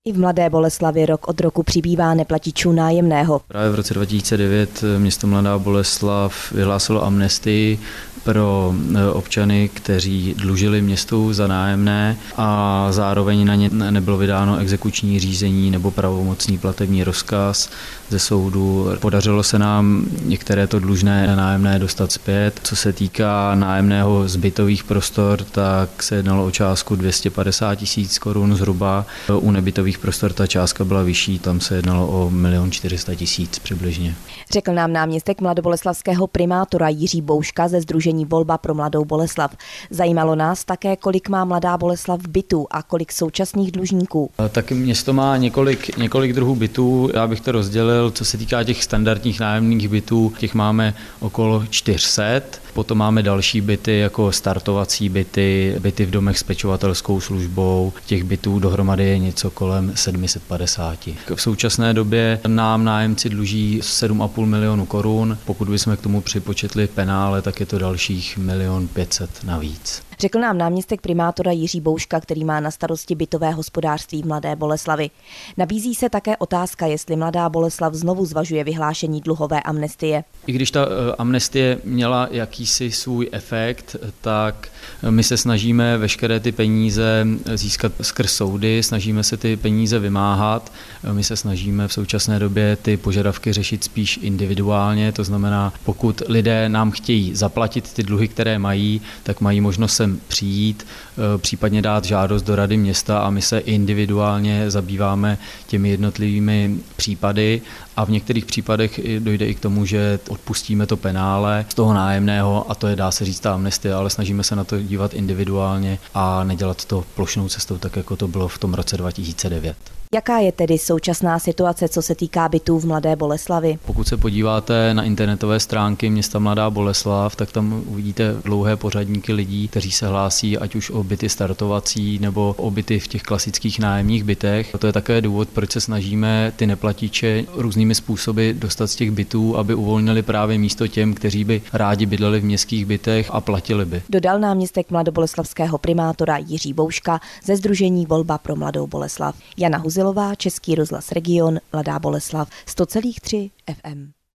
I v Mladé Boleslavi rok od roku přibývá neplatičů nájemného. Právě v roce 2009 město Mladá Boleslav vyhlásilo amnestii pro občany, kteří dlužili městu za nájemné a zároveň na ně nebylo vydáno exekuční řízení nebo pravomocný platební rozkaz ze soudu. Podařilo se nám některé to dlužné nájemné dostat zpět. Co se týká nájemného z bytových prostor, tak se jednalo o částku 250 000 korun zhruba. U nebytových prostor ta částka byla vyšší, tam se jednalo o 1 400 000 přibližně. Řekl nám náměstek mladoboleslavského primátora Jiří Bouška ze sdružení Volba pro Mladou Boleslav. Zajímalo nás také, kolik má Mladá Boleslav bytů a kolik současných dlužníků. Tak město má několik druhů bytů. Já bych to rozdělil, co se týká těch standardních nájemných bytů, těch máme okolo 400. Potom máme další byty jako startovací byty, byty v domech s pečovatelskou službou. Těch bytů dohromady je něco kolem 750. V současné době nám nájemci dluží 7,5 milionu korun. Pokud bychom k tomu připočetli penále, tak je to dalších 1 500 000 navíc. Řekl nám náměstek primátora Jiří Bouška, který má na starosti bytové hospodářství v Mladé Boleslavi. Nabízí se také otázka, jestli Mladá Boleslav znovu zvažuje vyhlášení dluhové amnestie. I když ta amnestie měla jakýsi svůj efekt, tak my se snažíme veškeré ty peníze získat skrz soudy, snažíme se ty peníze vymáhat. My se snažíme v současné době ty požadavky řešit spíš individuálně, to znamená, pokud lidé nám chtějí zaplatit ty dluhy, které mají, tak mají možnost sem přijít, případně dát žádost do rady města a my se individuálně zabýváme těmi jednotlivými případy a v některých případech dojde i k tomu, že odpustíme to penále z toho nájemného a to je, dá se říct, ta amnestie, ale snažíme se na to dívat individuálně a nedělat to plošnou cestou, tak jako to bylo v tom roce 2009. Jaká je tedy současná situace, co se týká bytů v Mladé Boleslavi? Pokud se podíváte na internetové stránky města Mladá Boleslav, tak tam uvidíte dlouhé pořadníky lidí, kteří se hlásí ať už o byty startovací nebo o byty v těch klasických nájemních bytech. To je také důvod, proč se snažíme ty neplatiče různými způsoby dostat z těch bytů, aby uvolnili právě místo těm, kteří by rádi bydleli v městských bytech a platili by. Dodal náměstek mladoboleslavského primátora Jiří Bouška ze sdružení Volba pro Mladou Boleslav. Jana Huzilová, Český rozhlas Region, Mladá Boleslav, 100,3 FM.